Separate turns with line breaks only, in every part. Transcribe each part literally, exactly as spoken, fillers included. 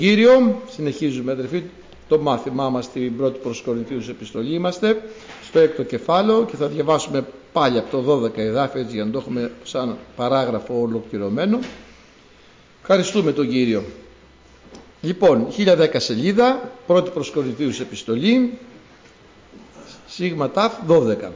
Κύριο, συνεχίζουμε αδερφοί το μάθημά μας στην πρώτη προς Κορινθίους επιστολή. Είμαστε στο έκτο κεφάλαιο και θα διαβάσουμε πάλι από το δώδεκα εδάφια για να το έχουμε σαν παράγραφο ολοκληρωμένο. Ευχαριστούμε τον Κύριο. Λοιπόν, χίλια δέκα σελίδα, πρώτη προς Κορινθίους επιστολή, σίγμα ταφ δώδεκα.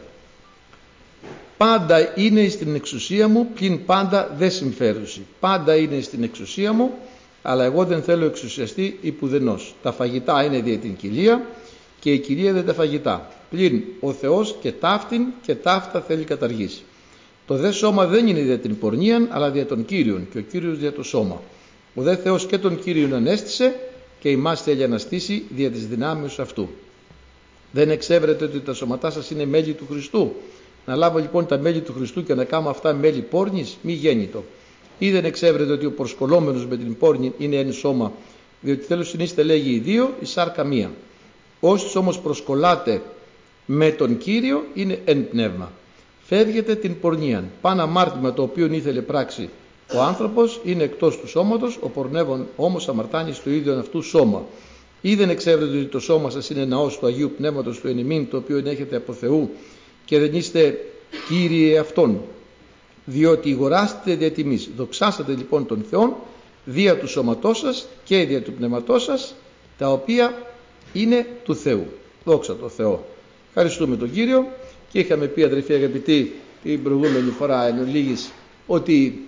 Πάντα είναι στην εξουσία μου, πλην πάντα δεν συμφέρουση. Πάντα είναι στην εξουσία μου, αλλά εγώ δεν θέλω εξουσιαστή υπουδενός. Τα φαγητά είναι δια την κοιλία και η κοιλία δεν τα φαγητά. Πλην ο Θεός και ταύτην και ταύτα θέλει καταργήσει. Το δε σώμα δεν είναι δια την πορνείαν, αλλά δια των Κύριων και ο Κύριος δια το σώμα. Ο δε Θεός και τον Κύριον ανέστησε και ημάς θέλει αναστήσει δια της δυνάμεως αυτού. Δεν εξέβρετε ότι τα σώματά σας είναι μέλη του Χριστού? Να λάβω λοιπόν τα μέλη του Χριστού και να κάνω αυτά μέλη πόρνης? Μη γέννητο. Ή δεν εξέβρετε ότι ο προσκολόμενος με την πόρνη είναι εν σώμα, διότι τέλος συνείστε λέγει οι δύο, η σάρκα μία. Όσοι όμως προσκολάτε με τον Κύριο είναι εν πνεύμα. Φεύγετε την πορνείαν. Παν αμάρτημα το οποίο ήθελε πράξη ο άνθρωπος είναι εκτός του σώματος, ο πορνεύων όμως αμαρτάνει στο ίδιο αυτού σώμα. Ή δεν εξέβρετε ότι το σώμα σας είναι ναός του Αγίου Πνεύματος του εν ημίν, το οποίο έχετε από Θεού και δεν είστε Κύριοι αυτόν, διότι αγοράστητε δια τιμής. Δοξάσατε λοιπόν τον Θεόν δια του σώματός σας και δια του πνεύματός σας, τα οποία είναι του Θεού. Δόξα τω Θεώ. Ευχαριστούμε τον Κύριο. Και είχαμε πει, αδελφοί αγαπητοί, την προηγούμενη φορά εν ολίγης, ότι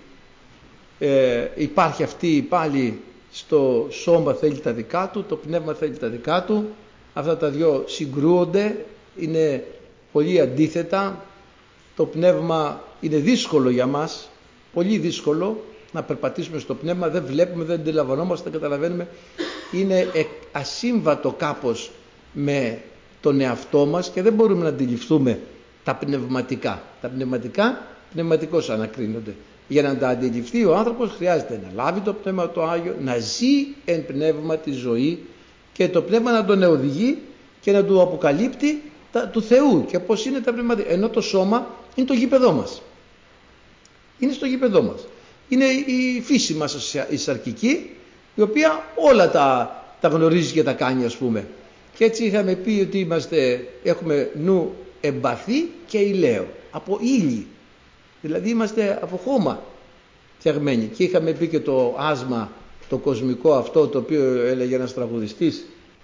ε, υπάρχει αυτή πάλι στο σώμα θέλει τα δικά του, το πνεύμα θέλει τα δικά του. Αυτά τα δυο συγκρούονται, είναι πολύ αντίθετα. Το πνεύμα είναι δύσκολο για μας, πολύ δύσκολο να περπατήσουμε στο πνεύμα, δεν βλέπουμε, δεν αντιλαμβανόμαστε, δεν καταλαβαίνουμε. Είναι ασύμβατο κάπως με τον εαυτό μας και δεν μπορούμε να αντιληφθούμε τα πνευματικά. Τα πνευματικά πνευματικώς ανακρίνονται. Για να τα αντιληφθεί ο άνθρωπος χρειάζεται να λάβει το πνεύμα το Άγιο, να ζει εν πνεύμα τη ζωή και το πνεύμα να τον οδηγεί και να του αποκαλύπτει τα, του Θεού και πώς είναι τα πνευματικά. Ενώ το σώμα είναι το γήπεδό μας. Είναι στο γήπεδό μας. Είναι η φύση μας η σαρκική, η οποία όλα τα, τα γνωρίζει και τα κάνει, ας πούμε. Και έτσι είχαμε πει ότι είμαστε, έχουμε νου εμπαθή και ηλαίο, από ύλη. Δηλαδή είμαστε από χώμα φτιαγμένοι. Και είχαμε πει και το άσμα, το κοσμικό αυτό, το οποίο έλεγε ένας τραγουδιστής: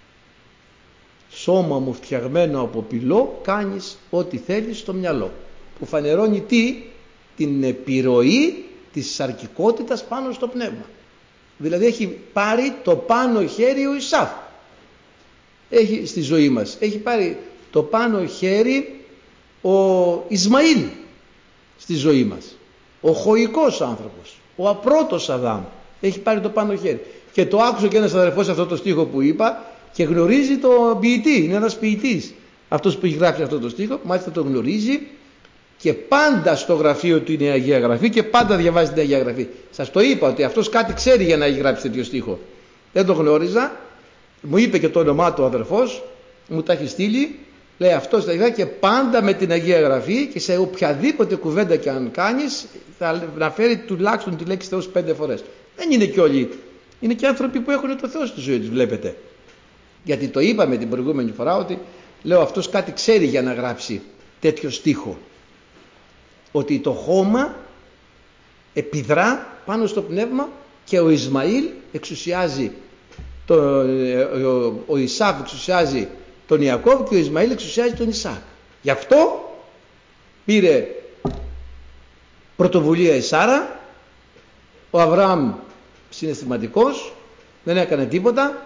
σώμα μου φτιαγμένο από πυλό, κάνεις ό,τι θέλεις στο μυαλό. Που φανερώνει τι? Την επιρροή της σαρκικότητας πάνω στο πνεύμα. Δηλαδή έχει πάρει το πάνω χέρι ο Ισαύ. Έχει στη ζωή μας. Έχει πάρει το πάνω χέρι ο Ισμαήλ στη ζωή μας. Ο χωικός άνθρωπος. Ο απρότος Αδάμ. Έχει πάρει το πάνω χέρι. Και το άκουσε και ένας αδερφός αυτό το στίχο που είπα και γνωρίζει τον ποιητή. Είναι ένας ποιητής. Αυτός που έχει γράψει αυτό το στίχο, μάλιστα το γνωρίζει και πάντα στο γραφείο του είναι η Αγία Γραφή και πάντα διαβάζει την Αγία Γραφή. Σας το είπα ότι αυτός κάτι ξέρει για να έχει γράψει τέτοιο στίχο. Δεν το γνώριζα. Μου είπε και το όνομά του ο αδερφός, μου τα έχει στείλει. Λέει αυτός τα και πάντα με την Αγία Γραφή και σε οποιαδήποτε κουβέντα και αν κάνεις θα αναφέρει τουλάχιστον τη λέξη Θεός πέντε φορές. Δεν είναι και όλοι. Είναι και άνθρωποι που έχουν το Θεό στη ζωή τους, βλέπετε. Γιατί το είπαμε την προηγούμενη φορά ότι λέω αυτός κάτι ξέρει για να γράψει τέτοιο στίχο. Ότι το χώμα επιδρά πάνω στο πνεύμα και ο Ισμαήλ εξουσιάζει, το, ο, ο Ισαύ εξουσιάζει τον Ιακώβ και ο Ισμαήλ εξουσιάζει τον Ισαάκ. Γι' αυτό πήρε πρωτοβουλία η Σάρα, ο Αβραάμ συναισθηματικός, δεν έκανε τίποτα.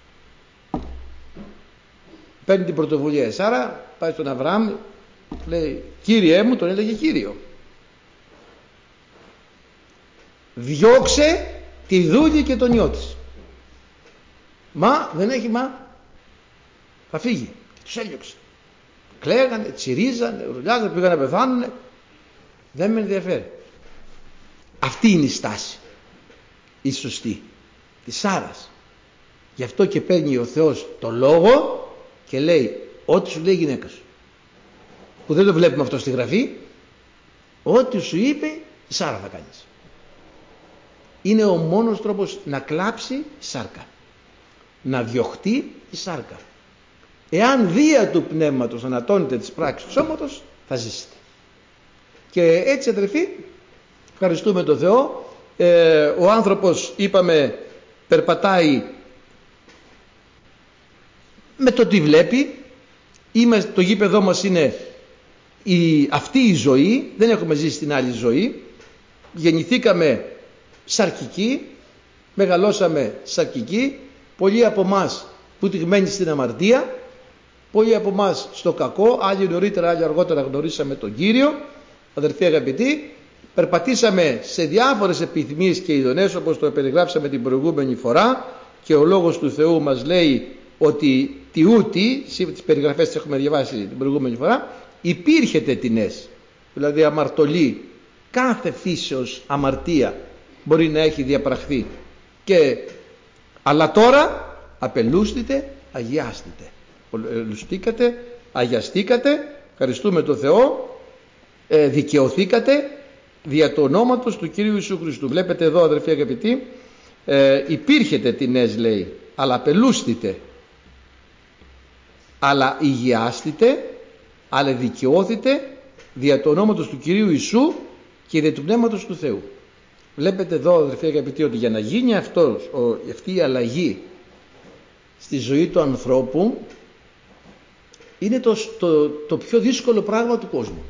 Παίρνει την πρωτοβουλία η Σάρα, πάει στον Αβραάμ, λέει Κύριέ μου, τον έλεγε Κύριο. Διώξε τη δούλη και τον ιό της. Μα δεν έχει μα. Θα φύγει. Τους έλειωξε. Κλαίγανε, τσιρίζανε, ρουλιάζανε, πήγαν να πεθάνουνε. Δεν με ενδιαφέρει. Αυτή είναι η στάση. Η σωστή. Της Σάρας. Γι' αυτό και παίρνει ο Θεός το λόγο και λέει ό,τι σου λέει η γυναίκα σου. Που δεν το βλέπουμε αυτό στη Γραφή. Ό,τι σου είπε η Σάρα θα κάνεις. Είναι ο μόνος τρόπος να κλάψει σάρκα. να διωχτεί η σάρκα. Εάν δια του πνεύματος ανατώνετε τις πράξεις του σώματος, θα ζήσετε. Και έτσι, αδελφοί, ευχαριστούμε τον Θεό. Ε, ο άνθρωπος, είπαμε, περπατάει με το τι βλέπει. Είμαστε, το γήπεδό μας είναι η, αυτή η ζωή. Δεν έχουμε ζήσει την άλλη ζωή. Γεννηθήκαμε σαρκικοί, μεγαλώσαμε σαρκικοί. Πολλοί από εμάς πουτυγμένοι στην αμαρτία, πολλοί από εμάς στο κακό, άλλοι νωρίτερα, άλλοι αργότερα γνωρίσαμε τον Κύριο. Αδερφοί αγαπητοί, περπατήσαμε σε διάφορες επιθυμίες και ειδονές, όπως το περιγράψαμε την προηγούμενη φορά, και ο Λόγος του Θεού μας λέει ότι τι ούτι, τις περιγραφές τις έχουμε διαβάσει την προηγούμενη φορά, υπήρχεται τινές, δηλαδή αμαρτωλή, κάθε φύσεως αμαρτία μπορεί να έχει διαπραχθεί. Και, αλλά τώρα απελούστητε, αγιάστητε. Απελουστήκατε, αγιαστήκατε, ευχαριστούμε τον Θεό, ε, δικαιωθήκατε δια του ονόματος του Κυρίου Ιησού Χριστού. Βλέπετε εδώ, αδερφοί αγαπητοί, ε, υπήρχετε τινές, λέει, αλλά απελούστητε, αλλά υγιάστητε, αλλά δικαιώθητε δια του ονόματος του Κυρίου Ιησού και δια του Πνεύματος του Θεού. Βλέπετε εδώ, αδερφοί αγαπητοί, ότι για να γίνει αυτός, αυτή η αλλαγή στη ζωή του ανθρώπου είναι το, το, το πιο δύσκολο πράγμα του κόσμου.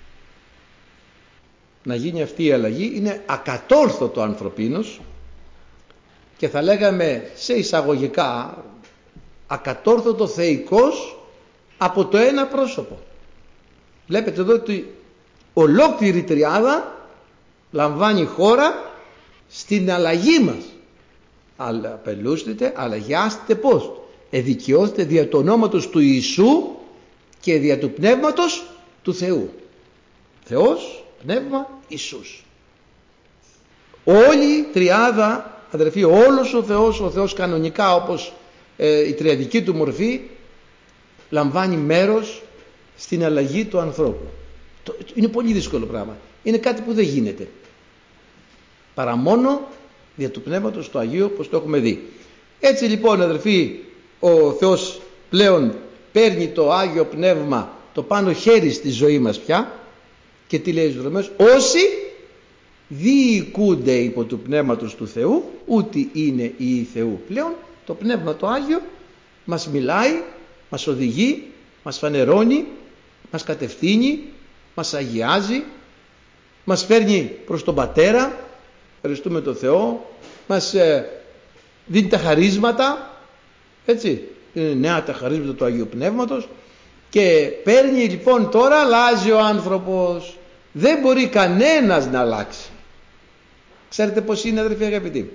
Να γίνει αυτή η αλλαγή είναι ακατόρθωτο ανθρωπίνος, και θα λέγαμε σε εισαγωγικά ακατόρθωτο θεϊκός από το ένα πρόσωπο. Βλέπετε εδώ ότι ολόκληρη τριάδα λαμβάνει χώρα στην αλλαγή μας. Αλλά απελούστητε, αλλαγιάστητε πώς? Εδικαιώθητε δια του ονόματος του Ιησού και δια του Πνεύματος του Θεού. Θεός, Πνεύμα, Ιησούς. Όλη η τριάδα, αδερφοί, όλος ο Θεός, ο Θεός κανονικά, όπως ε, η τριαδική του μορφή, λαμβάνει μέρος στην αλλαγή του ανθρώπου. Το, είναι πολύ δύσκολο πράγμα. Είναι κάτι που δεν γίνεται παρά μόνο δια του Πνεύματος του Αγίου, όπως το έχουμε δει. Έτσι λοιπόν, αδερφοί, ο Θεός πλέον παίρνει το Άγιο Πνεύμα το πάνω χέρι στη ζωή μας πια, και τι λέει στους Ρωμαίους? Όσοι διοικούνται υπό του Πνεύματος του Θεού, ούτε είναι οι Θεού. Πλέον το Πνεύμα το Άγιο μας μιλάει, μας οδηγεί, μας φανερώνει, μας κατευθύνει, μας αγιάζει, μας φέρνει προς τον Πατέρα, ευχαριστούμε τον Θεό, μας ε, δίνει τα χαρίσματα, έτσι, είναι νέα τα χαρίσματα του Αγίου Πνεύματος, και παίρνει λοιπόν, τώρα αλλάζει ο άνθρωπος. Δεν μπορεί κανένας να αλλάξει. Ξέρετε πως είναι, αδερφοί αγαπητοί?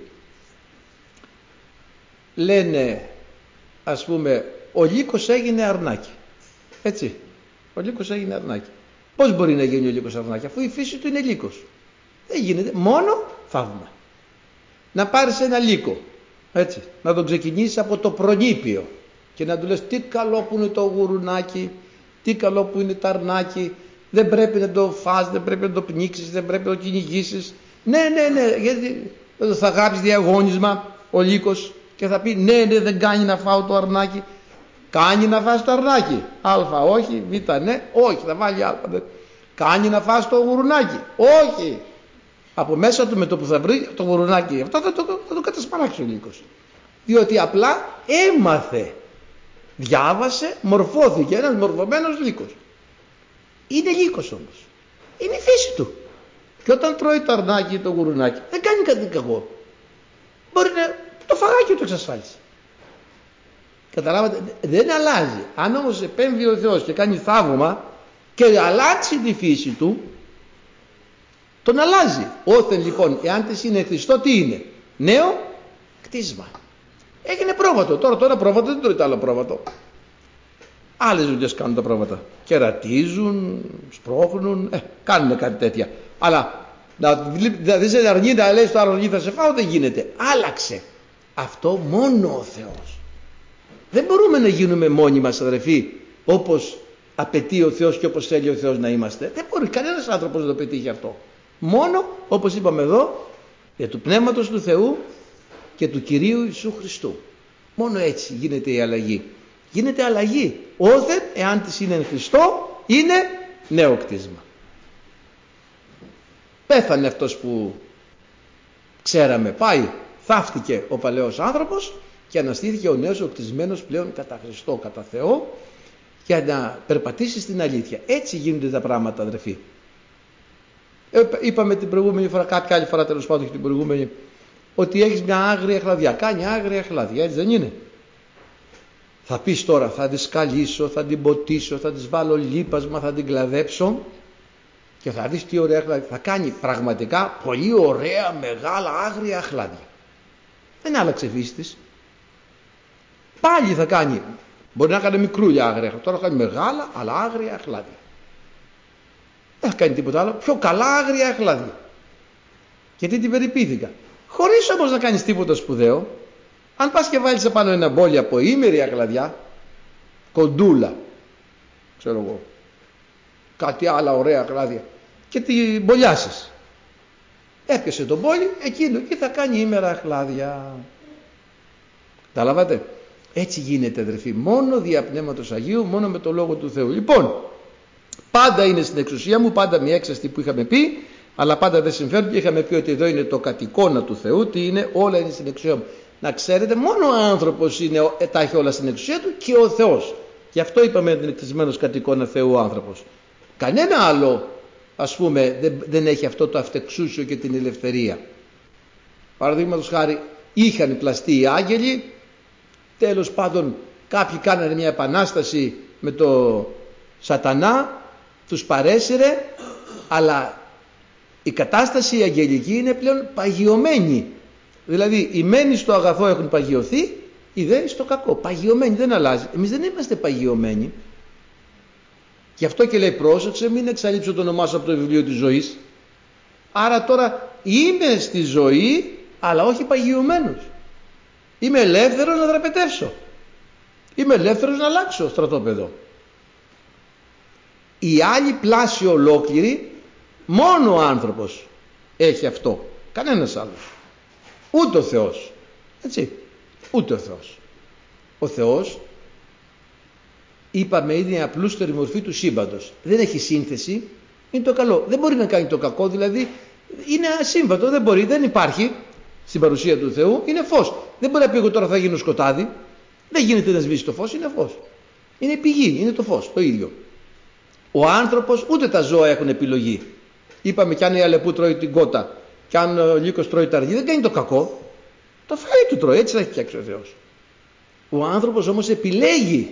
Λένε, ας πούμε, ο λύκος έγινε αρνάκι. Έτσι, ο λύκος έγινε αρνάκι. Πώς μπορεί να γίνει ο λύκος αρνάκι, αφού η φύση του είναι λύκος? Δεν γίνεται, μόνο θαύμα. Να πάρεις ένα λύκο, έτσι, να τον ξεκινήσεις από το προνήπιο και να του λες τι καλό που είναι το γουρουνάκι, τι καλό που είναι το αρνάκι, δεν πρέπει να το φας, δεν πρέπει να το πνίξεις, δεν πρέπει να το κυνηγήσεις. Ναι, ναι, ναι, γιατί θα γράψει διαγώνισμα ο λύκος και θα πει ναι, ναι, δεν κάνει να φάω το αρνάκι. Κάνει να φας το αρνάκι? Α, όχι. Β, ναι, όχι, θα βάλει α. Κάνει να φας το γουρουνάκι? Όχι. Από μέσα του, με το που θα βρει το γουρουνάκι αυτό, θα το, θα το κατασπαράξει ο λύκος. Διότι απλά έμαθε, διάβασε, μορφώθηκε ένας μορφωμένος λύκος. Είναι λύκος όμως. Είναι η φύση του. Και όταν τρώει το αρνάκι ή το γουρουνάκι, δεν κάνει κάτι κακό. Μπορεί να το φαγάκι του εξασφάλισε. Καταλάβατε, δεν αλλάζει. Αν όμως επέμβει ο Θεός και κάνει θαύμα και αλλάξει τη φύση του, τον αλλάζει. Όθεν λοιπόν, εάν της είναι Χριστό, τι είναι? Νέο κτίσμα. Έγινε πρόβατο. Τώρα τώρα πρόβατο δεν τρώει το άλλο πρόβατο. Άλλες δουλειές κάνουν τα πρόβατα. Κερατίζουν, σπρώχνουν, ε, κάνουν κάτι τέτοια. Αλλά να δεις ένα αρνί να λέει στο άλλο αρνί θα σε φάω, δεν γίνεται. Άλλαξε. Αυτό μόνο ο Θεός. Δεν μπορούμε να γίνουμε μόνοι μας, αδερφοί, όπως απαιτεί ο Θεός και όπως θέλει ο Θεός να είμαστε. Δεν μπορεί κανένας άνθρωπος να το πετύχει αυτό. Μόνο, όπως είπαμε εδώ, για του Πνεύματος του Θεού και του Κυρίου Ιησού Χριστού. Μόνο έτσι γίνεται η αλλαγή. Γίνεται αλλαγή όθεν εάν της είναι εν Χριστώ, είναι νέο κτίσμα. Πέθανε αυτός που ξέραμε, πάει, θαύτηκε ο παλαιός άνθρωπος και αναστήθηκε ο νέος ο κτισμένος πλέον κατά Χριστό, κατά Θεό, για να περπατήσει στην αλήθεια. Έτσι γίνονται τα πράγματα, αδερφοί. Ε, είπαμε την προηγούμενη φορά, κάποια άλλη φορά τέλος πάντων και την προηγούμενη, ότι έχεις μια άγρια χλαδιά. Κάνει άγρια χλαδιά, έτσι δεν είναι? Θα πεις τώρα, θα τη σκαλίσω, θα την ποτίσω, θα της βάλω λίπασμα, θα την κλαδέψω και θα δεις τι ωραία χλαδιά. Θα κάνει πραγματικά πολύ ωραία, μεγάλα, άγρια χλάδια. Δεν άλλαξε φύση της. Πάλι θα κάνει. Μπορεί να κάνει μικρούλια άγρια, τώρα θα κάνει μεγάλα, αλλά άγρια χλάδια. Δεν θα κάνει τίποτα άλλο, πιο καλά άγρια χλάδια. Γιατί την περιποιήθηκα. Χωρίς όμως να κάνεις τίποτα σπουδαίο. Αν πας και βάλεις επάνω ένα μπόλι από ήμερη αχλαδιά, κοντούλα, ξέρω εγώ, κάτι άλλα ωραία αχλάδια, και την μπολιάσεις, έπιασε τον μπόλι, εκείνο και θα κάνει ήμερα αχλάδια. Καταλάβατε? Έτσι γίνεται, αδερφοί, μόνο δια Πνεύματος Αγίου, μόνο με το Λόγο του Θεού. Λοιπόν, πάντα είναι στην εξουσία μου, πάντα μια έξαστη που είχαμε πει, αλλά πάντα δεν συμφέρουν, και είχαμε πει ότι εδώ είναι το κατ' εικόνα του Θεού, τι είναι, όλα είναι στην εξουσία μου. Να ξέρετε, μόνο ο άνθρωπος είναι, τα έχει όλα στην εξουσία του, και ο Θεός. Γι' αυτό είπαμε ότι είναι κτισμένος κατ' εικόνα Θεού ο άνθρωπος. Κανένα άλλο, ας πούμε, δεν, δεν έχει αυτό το αυτεξούσιο και την ελευθερία. Παραδείγματος χάρη, είχαν πλαστεί οι άγγελοι, τέλος πάντων κάποιοι κάνανε μια επανάσταση με το σατανά, τους παρέσυρε, αλλά η κατάσταση η αγγελική είναι πλέον παγιωμένη. Δηλαδή οι μένοι στο αγαθό έχουν παγιωθεί, οι δε στο κακό. Παγιωμένοι, δεν αλλάζει. Εμείς δεν είμαστε παγιωμένοι. Γι' αυτό και λέει, πρόσεξε, μην εξαλείψω το όνομά σου από το βιβλίο της ζωής. Άρα τώρα είμαι στη ζωή, αλλά όχι παγιωμένος. Είμαι ελεύθερος να δραπετεύσω. Είμαι ελεύθερος να αλλάξω στρατόπεδο. Η άλλη πλάση ολόκληρη, μόνο ο άνθρωπος έχει αυτό. Κανένας άλλος. Ούτε ο Θεός. Έτσι. Ούτε ο Θεός. Ο Θεός, είπαμε, είναι η απλούστερη μορφή του σύμπαντος. Δεν έχει σύνθεση. Είναι το καλό. Δεν μπορεί να κάνει το κακό, δηλαδή είναι ασύμβατο. Δεν μπορεί, δεν υπάρχει στην παρουσία του Θεού. Είναι φως. Δεν μπορεί να πει εγώ τώρα θα γίνω σκοτάδι. Δεν γίνεται να σβήσει το φως, είναι φως. Είναι πηγή, είναι το φως, το ίδιο. Ο άνθρωπος, ούτε τα ζώα έχουν επιλογή. Είπαμε, κι αν η αλεπού τρώει την κότα, κι αν ο λύκος τρώει τα αργή, δεν κάνει το κακό. Το φαΐ του τρώει, έτσι θα έχει φτιάξει ο Θεός. Ο άνθρωπος όμως επιλέγει.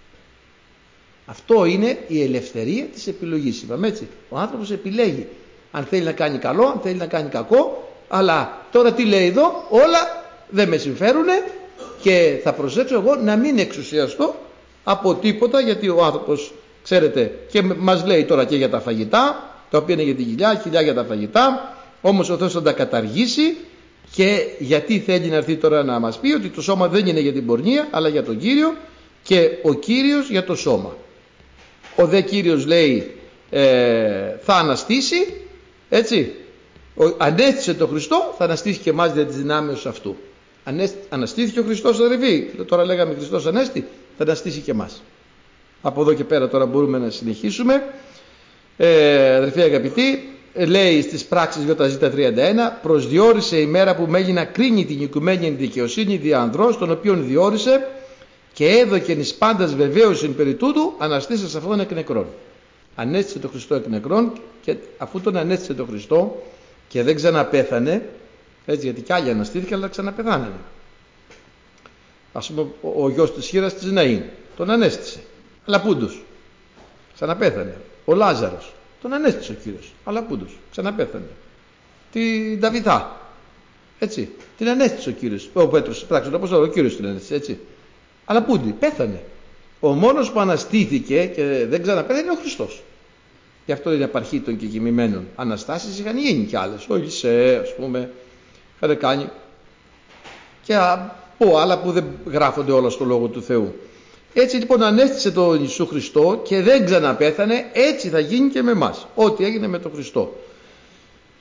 Αυτό είναι η ελευθερία της επιλογής. Είπαμε έτσι. Ο άνθρωπος επιλέγει. Αν θέλει να κάνει καλό, αν θέλει να κάνει κακό. Αλλά τώρα τι λέει εδώ, όλα δεν με συμφέρουν και θα προσέξω εγώ να μην εξουσιαστώ από τίποτα, γιατί ο άνθρωπος, ξέρετε, και μας λέει τώρα και για τα φαγητά, τα οποία είναι για τη κοιλιά, κοιλιά για τα φαγητά, όμως ο Θεός θα τα καταργήσει. Και γιατί θέλει να έρθει τώρα να μας πει ότι το σώμα δεν είναι για την πορνεία, αλλά για τον Κύριο, και ο Κύριος για το σώμα. Ο δε Κύριος λέει ε, θα αναστήσει, έτσι, ο, ανέστησε τον Χριστό, θα αναστήσει και εμάς δια της δυνάμεως αυτού. Ανέστη, αναστήθηκε ο Χριστός, αδερφοί, τώρα λέγαμε Χριστός ανέστη, θα αναστήσει και εμάς. Από εδώ και πέρα τώρα μπορούμε να συνεχίσουμε. ε, αδερφοί αγαπητοί, λέει στις πράξεις ΙΖ τριάντα ένα, προσδιορίσε η μέρα που μέγει να κρίνει την οικουμένη δικαιοσύνη δια ανδρός, τον οποίον διόρισε και έδωκεν εις πάντας βεβαίωσιν περί τούτου, αναστήσας αυτόν εκ νεκρών. Ανέστησε τον Χριστό εκ νεκρών, και αφού τον ανέστησε τον Χριστό και δεν ξαναπέθανε, έτσι, γιατί κι άλλοι αναστήθηκαν αλλά ξαναπεθάνανε. Ας πούμε ο, ο γιος της χήρας της Ναΐν τον ανέστησε, αλλά πούντος, ξαναπέθανε. Ο Λάζαρος τον ανέστησε ο Κύριος, αλλά πούντος, ξαναπέθανε. Την Δαβιδά, έτσι, την ανέστησε ο Κύριος, ο Πέτρος, πράξτε, όπως ο Κύριος την ανέστησε, έτσι. Αλλά πούντι, πέθανε. Ο μόνος που αναστήθηκε και δεν ξαναπέθανε είναι ο Χριστός. Γι' αυτό είναι απαρχή των κεκοιμημένων. Αναστάσεις είχαν γίνει κι άλλες. Ο Ηλισέ, ας πούμε, είχαν κάνει. Και από άλλα που δεν γράφονται όλα στο Λόγο του Θεού. Έτσι λοιπόν ανέστησε τον Ιησού Χριστό και δεν ξαναπέθανε, έτσι θα γίνει και με εμάς. Ό,τι έγινε με τον Χριστό.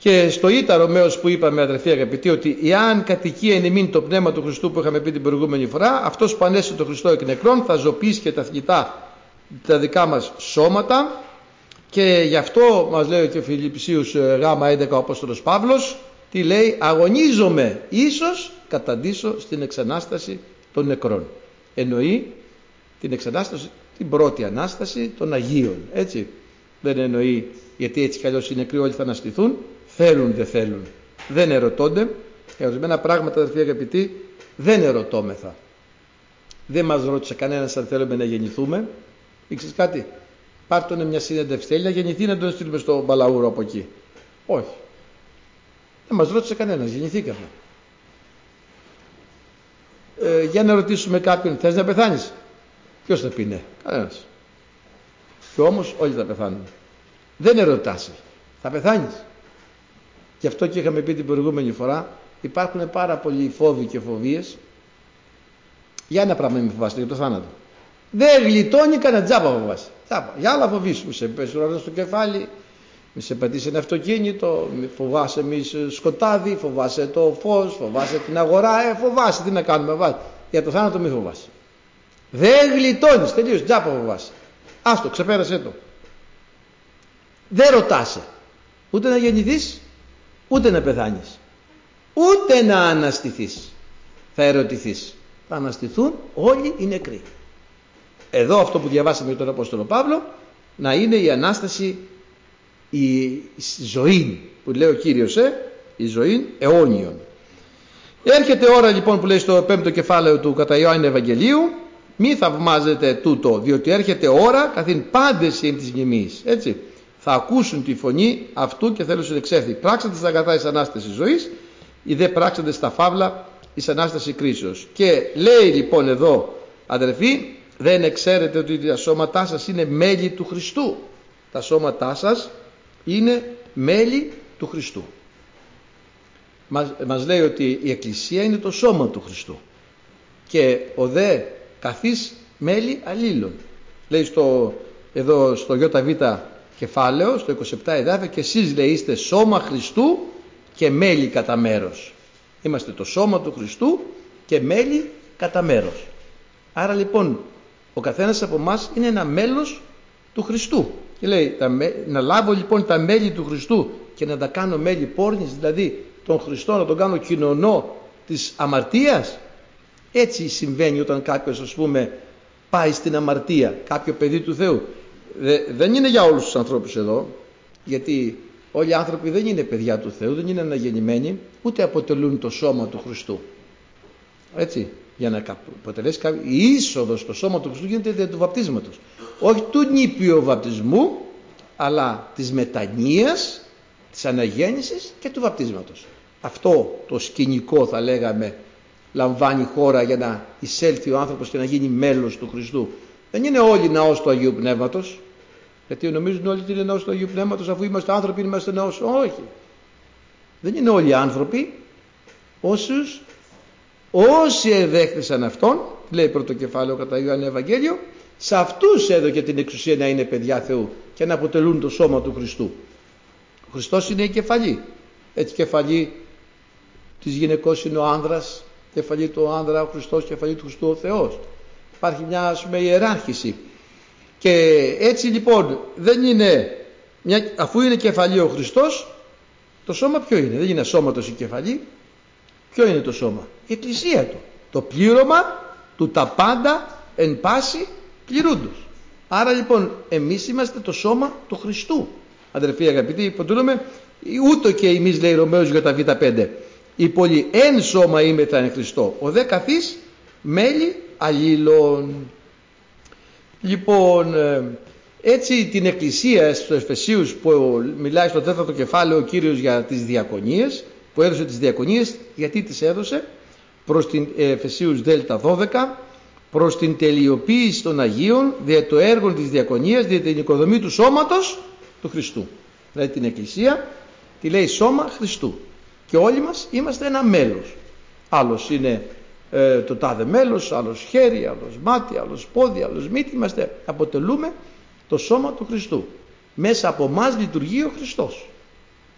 Και στο Ήτα Ρωμαίος που είπαμε, αδερφοί αγαπητοί, ότι εάν κατοικεί εν ημίν το πνεύμα του Χριστού που είχαμε πει την προηγούμενη φορά, αυτός που ανέστη τον Χριστό εκ νεκρών θα ζωοποιήσει και τα θνητά τα δικά μας σώματα. Και γι' αυτό μας λέει και ο Φιλιππισίους γάμα έντεκα ο Απόστολος Παύλος, τι λέει, αγωνίζομαι ίσως καταντήσω στην εξανάσταση των νεκρών. Εννοεί την εξανάσταση, την πρώτη Ανάσταση των Αγίων, έτσι. Δεν εννοεί γιατί έτσι κι αλλιώς οι νεκροί όλοι θα αναστηθούν, θέλουν δεν θέλουν, δεν ερωτώνται. Και ορισμένα πράγματα, αδερφοί αγαπητοί, δεν ερωτώμεθα. Δεν μας ρώτησε κανένας αν θέλουμε να γεννηθούμε. Ήξερες κάτι, πάρτονε μια συνέντευξη, θέλει να γεννηθεί, να τον στείλουμε στο Μπαλαούρο από εκεί. Όχι. Δεν μας ρώτησε κανένας, γεννηθήκαμε. Ε, για να ρωτήσουμε κάποιον, θες να πεθάνεις? Ποιος θα πει ναι? Κανένας. Και όμως όλοι θα πεθάνουν. Δεν ερωτάσαι, θα πεθάνεις. Γι' αυτό και είχαμε πει την προηγούμενη φορά, υπάρχουν πάρα πολλοί φόβοι και φοβίες. Για ένα πράγμα μην φοβάστε, για το θάνατο. Δεν γλιτώνει κανένα, τζάπα φοβάσαι. Τζάπα. Για άλλα φοβήσου, μη σε πέσει ουρανό στο κεφάλι, μη σε πατήσει ένα αυτοκίνητο, μη φοβάσαι μη σκοτάδι, φοβάσαι το φως, φοβάσαι την αγορά, ε, φοβάσαι τι να κάνουμε. Βάζει. Για το θάνατο μη φοβάσαι. Δεν γλιτώνεις, τελείως, τζάπα φοβάσαι. Άστο, ξεπέρασέ το. Δεν ρωτάσαι ούτε να γεννηθείς, ούτε να πεθάνεις, ούτε να αναστηθείς. Θα ερωτηθείς. Θα αναστηθούν όλοι οι νεκροί. Εδώ αυτό που διαβάσαμε για τον Απόστολο Παύλο, να είναι η Ανάσταση, η ζωή που λέει ο Κύριος, ε, η ζωή αιώνιον. Έρχεται ώρα λοιπόν που λέει στο πέμπτο κεφάλαιο του κατά Ιωάννη Ευαγγελίου, μη θαυμάζετε τούτο, διότι έρχεται ώρα καθήν πάντες είναι της μνημής, έτσι. Θα ακούσουν τη φωνή αυτού και θέλουν συνεξέρθει. Πράξατε στα αγαθά εις Ανάσταση ζωής, ή δε πράξατε στα φαύλα εις Ανάσταση κρίσεως. Και λέει λοιπόν εδώ, αδερφοί, δεν ξέρετε ότι τα σώματά σας είναι μέλη του Χριστού? Τα σώματά σας είναι μέλη του Χριστού. Μας, μας λέει ότι η Εκκλησία είναι το σώμα του Χριστού και ο δε καθής μέλη αλλήλων. Λέει στο, εδώ στο ΙΒ κεφάλαιο, στο είκοσι επτά εδάφιο, και εσείς λέει είστε σώμα Χριστού και μέλη κατά μέρος. Είμαστε το σώμα του Χριστού και μέλη κατά μέρος. Άρα λοιπόν ο καθένας από εμάς είναι ένα μέλος του Χριστού. Και λέει να λάβω λοιπόν τα μέλη του Χριστού και να τα κάνω μέλη πόρνης, δηλαδή τον Χριστό να τον κάνω κοινωνό της αμαρτίας. Έτσι συμβαίνει όταν κάποιος, ας πούμε, πάει στην αμαρτία, κάποιο παιδί του Θεού. Δεν είναι για όλους τους ανθρώπους εδώ, γιατί όλοι οι άνθρωποι δεν είναι παιδιά του Θεού, δεν είναι αναγεννημένοι, ούτε αποτελούν το σώμα του Χριστού. Έτσι, για να αποτελέσει κάποιο, η είσοδος στο σώμα του Χριστού γίνεται δια του βαπτίσματος. Όχι του νήπιου βαπτισμού, αλλά της μετανοίας, της αναγέννησης και του βαπτίσματος. Αυτό το σκηνικό, θα λέγαμε, λαμβάνει χώρα για να εισέλθει ο άνθρωπος και να γίνει μέλος του Χριστού. Δεν είναι όλοι ναός του Αγίου Πνεύματος, γιατί νομίζουν όλοι ότι είναι ναός του Αγίου Πνεύματος, αφού είμαστε άνθρωποι είμαστε ναός. Όχι, δεν είναι όλοι άνθρωποι. Όσους, όσοι εδέχθησαν αυτόν, λέει πρώτο κεφάλαιο κατά Ιωάννη Ευαγγέλιο, σε αυτούς έδωκε την εξουσία να είναι παιδιά Θεού και να αποτελούν το σώμα του Χριστού. Ο Χριστός είναι η κεφαλή. Έτσι, κεφαλή της γυναικός είναι ο άνδρας, κεφαλή του άνδρα ο Χριστός, κεφαλή του Χριστού ο Θεός. Υπάρχει μια, ας πούμε, ιεράρχηση. Και έτσι λοιπόν δεν είναι μια, αφού είναι κεφαλή ο Χριστός, το σώμα ποιο είναι? Δεν είναι σώματος η κεφαλή. Ποιο είναι το σώμα? Η Εκκλησία του, το πλήρωμα του τα πάντα εν πάση πληρούντος. Άρα λοιπόν εμείς είμαστε το σώμα του Χριστού. Αδερφοί αγαπητοί, υποτελούμε ούτω και εμείς, λέει Ρωμαίος για τα β πέντε, η πολλή εν σώμα είμεθα εν Χριστώ, ο δε καθής μέλη αλλήλων. Λοιπόν, έτσι την Εκκλησία στο Εφεσίους που μιλάει στο τέταρτο κεφάλαιο ο Κύριος για τις διακονίες, που έδωσε τις διακονίες, γιατί τις έδωσε? Προς την Εφεσίους Δέλτα δώδεκα, προς την τελειοποίηση των Αγίων, δια το έργο της διακονίας, δια την οικοδομή του σώματος του Χριστού. Δηλαδή την Εκκλησία τη λέει σώμα Χριστού και όλοι μας είμαστε ένα μέλος. Άλλος είναι ε, το τάδε μέλος, άλλος χέρι, άλλος μάτι, άλλος πόδι, άλλος μύτη. Είμαστε, αποτελούμε το σώμα του Χριστού. Μέσα από μας λειτουργεί ο Χριστός.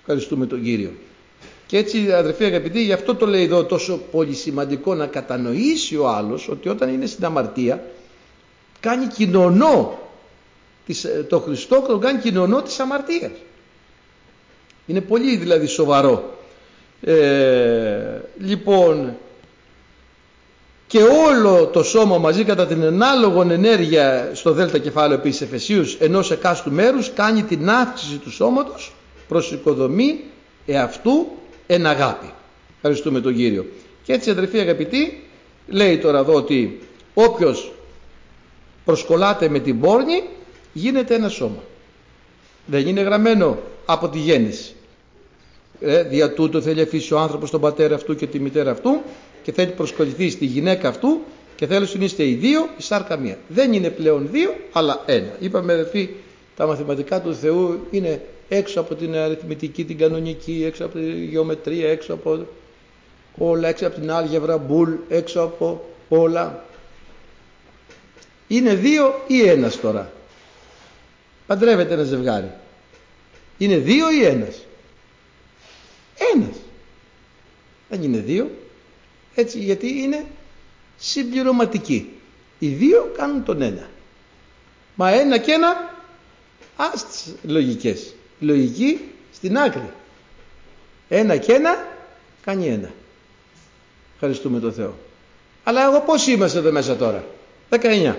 Ευχαριστούμε τον Κύριο. Και έτσι, αδερφοί αγαπητοί, γι' αυτό το λέει εδώ τόσο πολύ σημαντικό να κατανοήσει ο άλλος ότι όταν είναι στην αμαρτία κάνει κοινωνό το Χριστό και τον κάνει κοινωνό της αμαρτίας. Είναι πολύ δηλαδή σοβαρό. Ε, λοιπόν, και όλο το σώμα μαζί κατά την ανάλογον ενέργεια στο δέλτα κεφάλαιο επίσης Εφεσίους ενός εκάστου μέρους κάνει την αύξηση του σώματος προς οικοδομή εαυτού εν αγάπη. Ευχαριστούμε τον Κύριο. Και έτσι, αδερφοί αγαπητοί, λέει τώρα εδώ ότι όποιος προσκολάται με την πόρνη γίνεται ένα σώμα. Δεν είναι γραμμένο από τη γέννηση. Ε, δια τούτο θέλει αφήσει ο άνθρωπος τον πατέρα αυτού και τη μητέρα αυτού και θέλει προσκοληθεί στη γυναίκα αυτού και θέλει να είστε οι δύο η σάρκα μία. Δεν είναι πλέον δύο αλλά ένα. Είπαμε, αδερφοί, τα μαθηματικά του Θεού είναι έξω από την αριθμητική, την κανονική, έξω από τη γεωμετρία, έξω από όλα, έξω από την άλγευρα, μπουλ, έξω από όλα. Είναι δύο ή ένας τώρα? Παντρεύεται ένα ζευγάρι. Είναι δύο ή ένας? Ένας. Δεν είναι δύο. Έτσι, γιατί είναι συμπληρωματικοί. Οι δύο κάνουν τον ένα. Μα ένα και ένα, ας τις λογικές. Η λογική στην άκρη. Ένα και ένα κάνει ένα. Ευχαριστούμε τον Θεό. Αλλά εγώ πώς είμαστε εδώ μέσα τώρα? δεκαεννιά.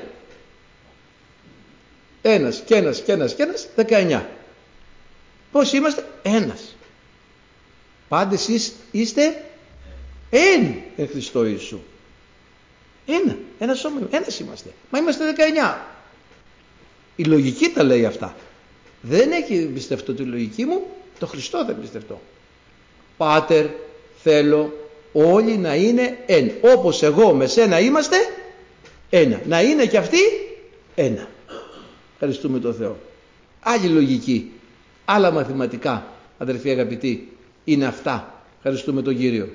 Ένας και ένας και ένας και ένας, δεκαεννιά. Πώς είμαστε? Ένας. Πάντες είστε εν εν Χριστώ Ιησού. Ένα, ένα σώμα, ένας είμαστε. Μα είμαστε δεκαεννιά. Η λογική τα λέει αυτά. Δεν έχει πιστευτώ τη λογική μου, το Χριστό δεν πιστευτώ. Πάτερ, θέλω όλοι να είναι εν. Όπως εγώ με σένα είμαστε ένα. Να είναι και αυτοί ένα. Ευχαριστούμε τον Θεό. Άλλη λογική, άλλα μαθηματικά, αδερφοί αγαπητοί, είναι αυτά. Ευχαριστούμε τον Κύριο.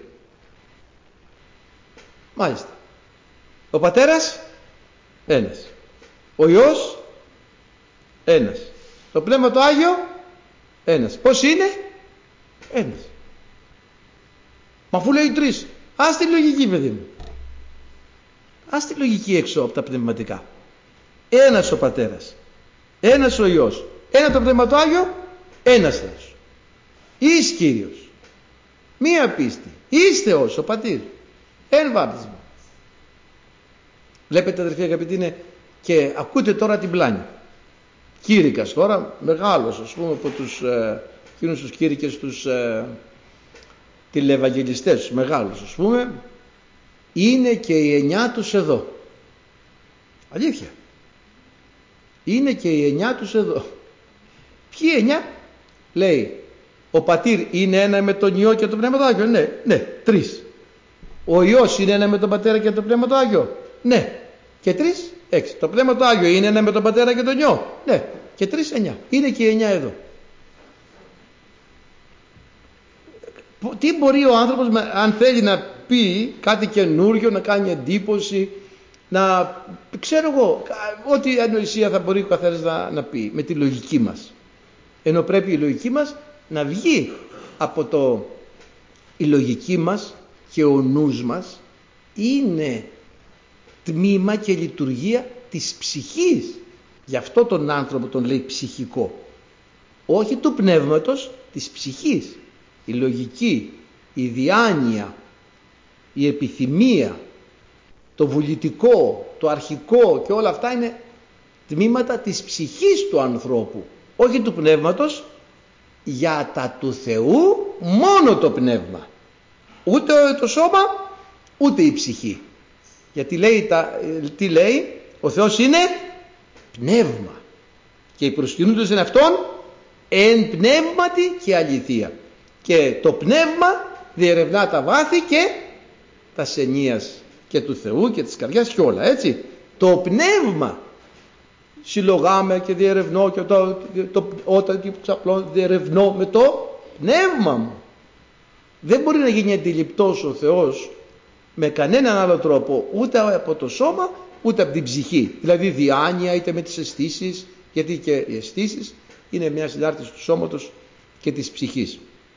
Μάλιστα. Ο πατέρας ένας. Ο Υιός ένας. Το Πνεύμα το Άγιο ένας. Πώς είναι? Ένας. Μα αφού λέει τρεις, ας τη λογική, παιδί μου. Ας τη λογική έξω από τα πνευματικά. Ένας ο πατέρας, ένας ο Υιός, ένα το Πνεύμα το Άγιο, ένας Θεός. Εις Κύριος, μία πίστη, εις Θεός ο Πατήρ, εν βάπτισμα. Βλέπετε, αδερφοί αγαπητοί, είναι και ακούτε τώρα την πλάνη. Κήρυκας τώρα, μεγάλος, ας πούμε, από τους ε, εκείνους τους κήρυκες, τους ε, τηλεευαγγελιστές, τους μεγάλους, ας πούμε, είναι και οι εννιά τους εδώ. Αλήθεια. Είναι και οι εννιά τους εδώ. Ποιοι εννιά? Λέει, ο Πατήρ είναι ένα με τον Υιό και το Πνεύμα το Άγιο. Ναι, ναι, τρεις. Ο Υιός είναι ένα με τον Πατέρα και το Πνεύμα το Άγιο. Ναι. Και τρεις, έξι. Το Πνεύμα το Άγιο είναι ένα με τον Πατέρα και τον Υιό. Ναι. Και τρεις, εννιά. Είναι και οι εννιά εδώ. Τι μπορεί ο άνθρωπος, αν θέλει να πει κάτι καινούριο, να κάνει εντύπωση, να ξέρω εγώ, ό,τι ανοησία θα μπορεί ο καθένας να, να πει με τη λογική μας. Ενώ πρέπει η λογική μας να βγει από το, η λογική μας και ο νους μας είναι τμήμα και λειτουργία της ψυχής. Γι' αυτό τον άνθρωπο τον λέει ψυχικό. Όχι του πνεύματος, της ψυχής. Η λογική, η διάνοια, η επιθυμία, το βουλητικό, το αρχικό και όλα αυτά είναι τμήματα της ψυχής του ανθρώπου. Όχι του πνεύματος, για τα του Θεού μόνο το πνεύμα. Ούτε το σώμα, ούτε η ψυχή. Γιατί λέει, τα, τι λέει, ο Θεός είναι πνεύμα. Και οι προσκυνούντες είναι αυτόν εν πνεύματι και αληθεία. Και το πνεύμα διερευνά τα βάθη και τα σενίας και του Θεού και της καρδιάς και όλα, έτσι. Το πνεύμα συλλογάμε και διερευνώ και το, το, όταν ξαπλώ διερευνώ με το πνεύμα μου. Δεν μπορεί να γίνει αντιληπτός ο Θεός με κανέναν άλλο τρόπο, ούτε από το σώμα ούτε από την ψυχή. Δηλαδή διάνοια είτε με τις αισθήσεις, γιατί και οι αισθήσεις είναι μια συνάρτηση του σώματος και της ψυχής.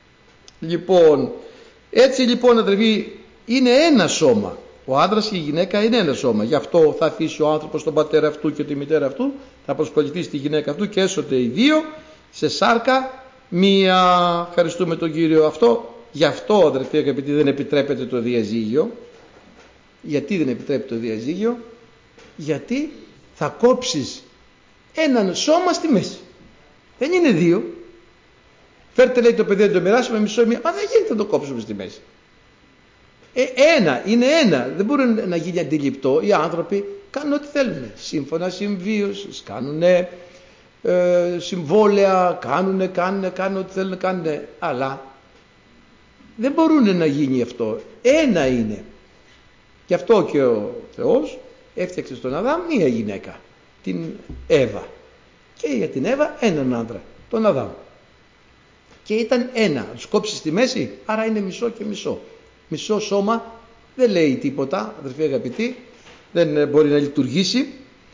Λοιπόν, έτσι λοιπόν αδερφοί, είναι ένα σώμα. Ο άντρας και η γυναίκα είναι ένα σώμα. Γι' αυτό θα αφήσει ο άνθρωπος τον πατέρα αυτού και τη μητέρα αυτού, θα προσκοληθεί στη γυναίκα αυτού και έσονται οι δύο σε σάρκα μία. Ευχαριστούμε τον Κύριο αυτό. Γι' αυτό αδερφοί αγαπητοί δεν επιτρέπεται το διαζύγιο. Γιατί δεν επιτρέπεται το διαζύγιο? Γιατί θα κόψεις έναν σώμα στη μέση. Δεν είναι δύο. Φέρτε λέει το παιδί να το μοιράσουμε μισό μία. Μα δεν γίνεται να το κόψουμε στη μέση. Ε, ένα, είναι ένα. Δεν μπορεί να γίνει αντιληπτό. Οι άνθρωποι κάνουν ό,τι θέλουν. Σύμφωνα συμβίωσης, κάνουν ε, συμβόλαια, κάνουν, κάνουν, κάνουν ό,τι θέλουν, κάνουν. Αλλά δεν μπορούν να γίνει αυτό. Ένα είναι. Γι' αυτό και ο Θεός έφτιαξε στον Αδάμ μία γυναίκα, την Εύα. Και για την Εύα έναν άντρα, τον Αδάμ. Και ήταν ένα. Τους κόψει στη μέση, άρα είναι μισό και μισό. Μισό σώμα δεν λέει τίποτα, αδερφοί αγαπητοί, δεν μπορεί να λειτουργήσει.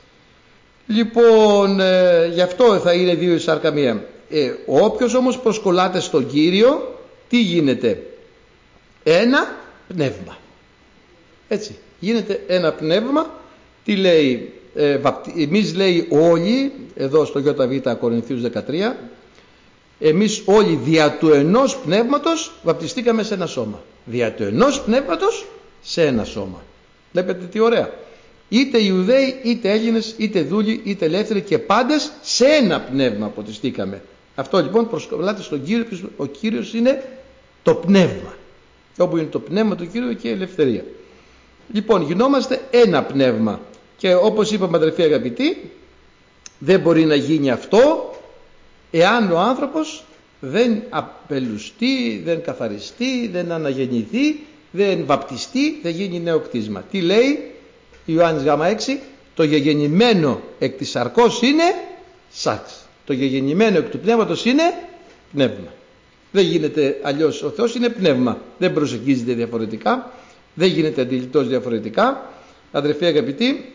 Λοιπόν, ε, γι' αυτό θα είναι δύο η σάρκα μία. Ε, όποιος όμως προσκολάται στον Κύριο, τι γίνεται? Ένα πνεύμα. Έτσι, γίνεται ένα πνεύμα. Τι λέει? Ε, βαπτι... Εμείς λέει όλοι, εδώ στο ΙΒ Κορινθίους δεκατρία, εμείς όλοι δια του ενός πνεύματος βαπτιστήκαμε σε ένα σώμα. Δια του ενός πνεύματος σε ένα σώμα. Βλέπετε τι ωραία. Είτε Ιουδαίοι, είτε Έλληνες, είτε δούλοι, είτε ελεύθεροι και πάντες σε ένα πνεύμα αποτιστήκαμε. Αυτό λοιπόν προσκοβλάται στον Κύριο. Ο Κύριος είναι το πνεύμα. Και όπου είναι το πνεύμα του Κύριου και η ελευθερία. Λοιπόν, γινόμαστε ένα πνεύμα. Και όπως είπαμε αδερφοί αγαπητοί, δεν μπορεί να γίνει αυτό εάν ο άνθρωπος δεν απελουστεί, δεν καθαριστεί, δεν αναγεννηθεί, δεν βαπτιστεί, δεν γίνει νέο κτίσμα. Τι λέει Ιωάννης Γ έξι? Το γεγεννημένο εκ της σαρκός είναι σάρξ. Το γεγεννημένο εκ του πνεύματος είναι πνεύμα. Δεν γίνεται αλλιώς. Ο Θεός είναι πνεύμα. Δεν προσεγγίζεται διαφορετικά. Δεν γίνεται αντιληπτός διαφορετικά. Αδερφοί αγαπητοί,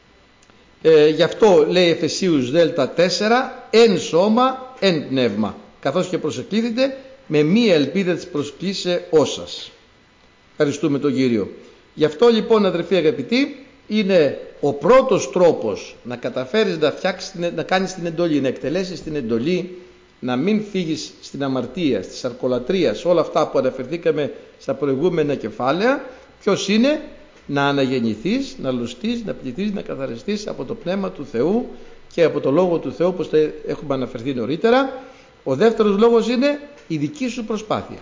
ε, γι' αυτό λέει Εφεσίους Δέλτα τέσσερα, εν σώμα, εν πνεύμα, καθώς και προσεκλήθητε με μία ελπίδα της προσκλήσεώς σας. Ευχαριστούμε τον Κύριο. Γι' αυτό λοιπόν αδερφοί αγαπητοί, είναι ο πρώτος τρόπος να καταφέρεις να φτιάξεις, να κάνεις την εντολή, να εκτελέσεις την εντολή, να μην φύγεις στην αμαρτία, στη σαρκολατρία, σε όλα αυτά που αναφερθήκαμε στα προηγούμενα κεφάλαια. Ποιος είναι? Να αναγεννηθείς, να λουστείς, να πληθείς, να καθαριστείς από το Πνεύμα του Θεού και από το Λόγο του Θεού, όπως έχουμε αναφερθεί νωρίτερα. Ο δεύτερος λόγος είναι η δική σου προσπάθεια.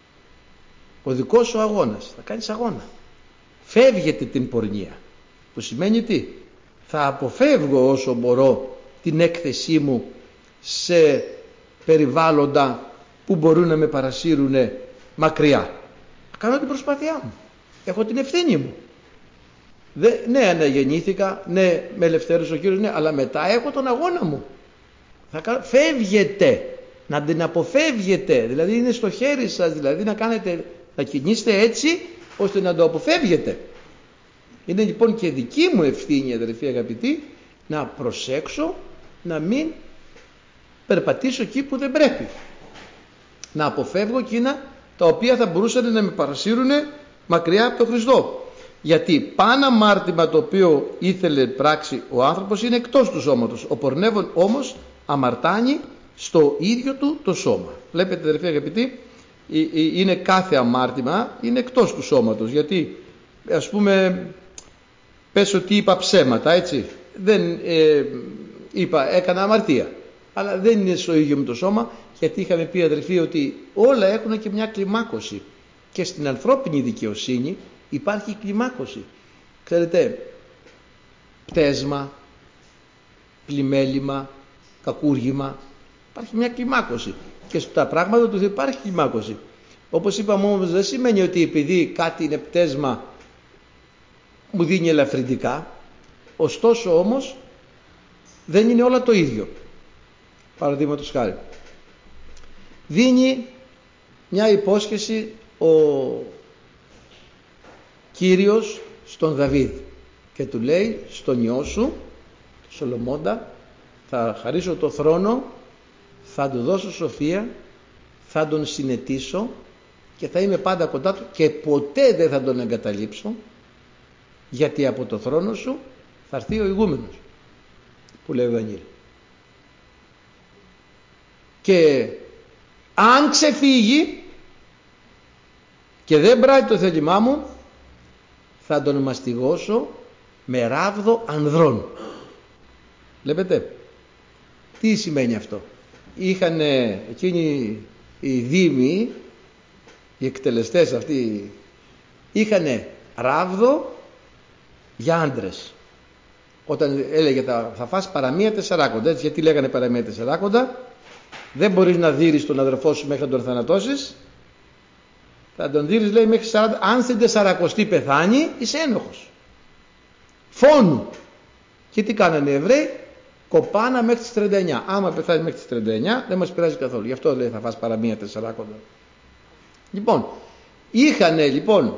Ο δικός σου αγώνας. Θα κάνεις αγώνα. Φεύγετε την πορνεία. Που σημαίνει τι? Θα αποφεύγω όσο μπορώ την έκθεσή μου σε περιβάλλοντα που μπορούν να με παρασύρουν μακριά. Κάνω την προσπάθειά μου. Έχω την ευθύνη μου. Δε, ναι, αναγεννήθηκα, ναι, με ελευθέρωσε ο Κύριος, ναι, αλλά μετά έχω τον αγώνα μου. Θα κάνω, φεύγετε, να την αποφεύγετε, δηλαδή είναι στο χέρι σας, δηλαδή να κάνετε, να κινείστε έτσι ώστε να το αποφεύγετε. Είναι λοιπόν και δική μου ευθύνη, αδερφοί αγαπητοί, να προσέξω να μην περπατήσω εκεί που δεν πρέπει. Να αποφεύγω εκείνα τα οποία θα μπορούσαν να με παρασύρουν μακριά από τον Χριστό. Γιατί πάνω αμάρτημα το οποίο ήθελε πράξη ο άνθρωπος είναι εκτός του σώματος. Ο πορνεύων όμως αμαρτάνει στο ίδιο του το σώμα. Βλέπετε αδερφοί αγαπητοί, είναι κάθε αμάρτημα, είναι εκτός του σώματος. Γιατί ας πούμε πες ότι είπα ψέματα, έτσι, δεν ε, είπα, έκανα αμαρτία, αλλά δεν είναι στο ίδιο με το σώμα, γιατί είχαμε πει αδερφοί ότι όλα έχουν και μια κλιμάκωση και στην ανθρώπινη δικαιοσύνη υπάρχει κλιμάκωση. Ξέρετε, πτέσμα, πλημέλημα, κακούργημα, υπάρχει μια κλιμάκωση και στα πράγματα του υπάρχει κλιμάκωση. Όπως είπαμε όμως, δεν σημαίνει ότι επειδή κάτι είναι πτέσμα μου δίνει ελαφρυντικά, ωστόσο όμως δεν είναι όλα το ίδιο. Παραδείγματος χάρη, δίνει μια υπόσχεση ο Κύριος στον Δαβίδ και του λέει, στον ιό σου Σολομώντα θα χαρίσω το θρόνο, θα του δώσω σοφία, θα τον συνετίσω και θα είμαι πάντα κοντά του και ποτέ δεν θα τον εγκαταλείψω, γιατί από το θρόνο σου θα έρθει ο ηγούμενος, που λέει ο Δανιήλ. Και αν ξεφύγει και δεν πράττει το θέλημά μου, θα τον μαστιγώσω με ράβδο ανδρών. Βλέπετε τι σημαίνει αυτό? Είχαν εκείνοι οι δήμοι, οι εκτελεστές αυτοί, είχαν ράβδο για άντρες. Όταν έλεγε θα, θα φας παραμία τεσσαράκοντα, έτσι, γιατί λέγανε παραμία τεσσαράκοντα? Δεν μπορείς να δείρεις τον αδερφό σου μέχρι να τον θανατώσεις. Θα τον δείρεις, λέει, μέχρι σαράντα. Αν στην τεσσαρακοστή πεθάνει, είσαι ένοχος. Φόνου. Και τι κάνανε οι Εβραίοι? Κοπάνα μέχρι τις τριάντα εννιά. Άμα πεθάνει μέχρι τις τριάντα εννιά, δεν μας πειράζει καθόλου. Γι' αυτό λέει θα φας παραμία τεσσαράκοντα. Λοιπόν, είχανε λοιπόν